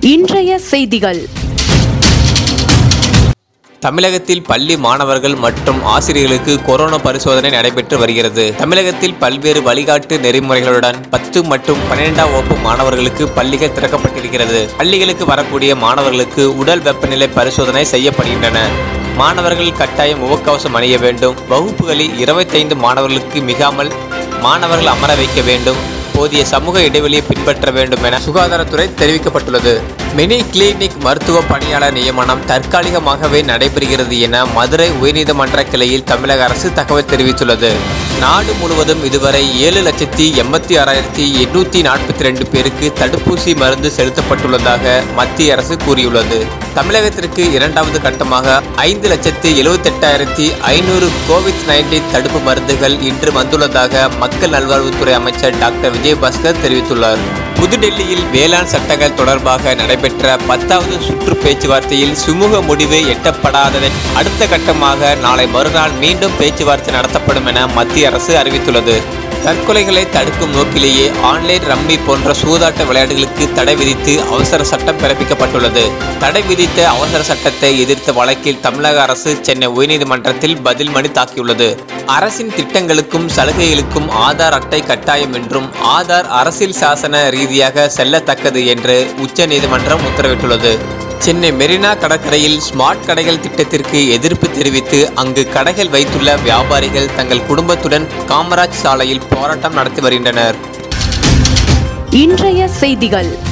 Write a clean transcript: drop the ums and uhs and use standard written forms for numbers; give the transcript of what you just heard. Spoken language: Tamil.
இன்றைய செய்திகள். தமிழகத்தில் பள்ளி மாணவர்கள் மற்றும் ஆசிரியர்களுக்கு கொரோனா பரிசோதனை நடைபெற்று வருகிறது. தமிழகத்தில் பல்வேறு வழிகாட்டு நெறிமுறைகளுடன் 10 மற்றும் 12ஆம் வகுப்பு மாணவர்களுக்கு பள்ளிகள் திறக்கப்பட்டிருக்கிறது. பள்ளிகளுக்கு வரக்கூடிய மாணவர்களுக்கு உடல் வெப்பநிலை பரிசோதனை செய்யப்படுகின்றன. மாணவர்கள் கட்டாயம் முகக்கவசம் அணிய வேண்டும். வகுப்புகளில் 25 மாணவர்களுக்கு மிகாமல் மாணவர்கள் அமர வைக்க வேண்டும். போதிய சமூக இடைவெளியை பின்பற்ற வேண்டும் என சுகாதாரத்துறை தெரிவிக்கப்பட்டுள்ளது. மினி கிளினிக் மருத்துவ பணியாளர் நியமனம் தற்காலிகமாகவே நடைபெறுகிறது என மதுரை உயர்நீதிமன்ற கிளையில் தமிழக அரசு தகவல் தெரிவித்துள்ளது. நாடு முழுவதும் இதுவரை 7,86,842 பேருக்கு தடுப்பூசி மருந்து செலுத்தப்பட்டுள்ளதாக மத்திய அரசு கூறியுள்ளது. தமிழகத்திற்கு இரண்டாவது கட்டமாக 5,78,500 கோவிட்-19 தடுப்பு மருந்துகள் இன்று வந்துள்ளதாக மக்கள் நல்வாழ்வுத்துறை அமைச்சர் டாக்டர் விஜயபாஸ்கர் தெரிவித்துள்ளார். புதுடெல்லியில் வேளாண் சட்டங்கள் தொடர்பாக நடைபெற்ற 10வது சுற்று பேச்சுவார்த்தையில் சுமூக முடிவு எட்டப்படாததன் அடுத்த கட்டமாக நாளை மறுநாள் மீண்டும் பேச்சுவார்த்தை நடத்தப்படும் என மத்திய அரசு அறிவித்துள்ளது. தற்கொலைகளை தடுக்கும் நோக்கிலேயே ஆன்லைன் ரம்மி போன்ற சூதாட்ட விளையாட்டுகளுக்கு தடை விதித்து அவசர சட்டம் பிறப்பிக்கப்பட்டுள்ளது. தடை விதித்த அவசர சட்டத்தை எதிர்த்த வழக்கில் தமிழக அரசு சென்னை உயர்நீதிமன்றத்தில் பதில் மனு தாக்கியுள்ளது. அரசின் திட்டங்களுக்கும் சலுகைகளுக்கும் ஆதார் அட்டை கட்டாயம் என்றும் ஆதார் அரசியல் சாசன ரீதியாக செல்லத்தக்கது என்று உச்சநீதிமன்றம் உத்தரவிட்டுள்ளது. சென்னை மெரினா கடற்கரையில் ஸ்மார்ட் கடைகள் திட்டத்திற்கு எதிர்ப்பு தெரிவித்து அங்கு கடைகள் வைத்துள்ள வியாபாரிகள் தங்கள் குடும்பத்துடன் காமராஜ் சாலையில் போராட்டம் நடத்தி வருகின்றனர். இன்றைய செய்திகள்.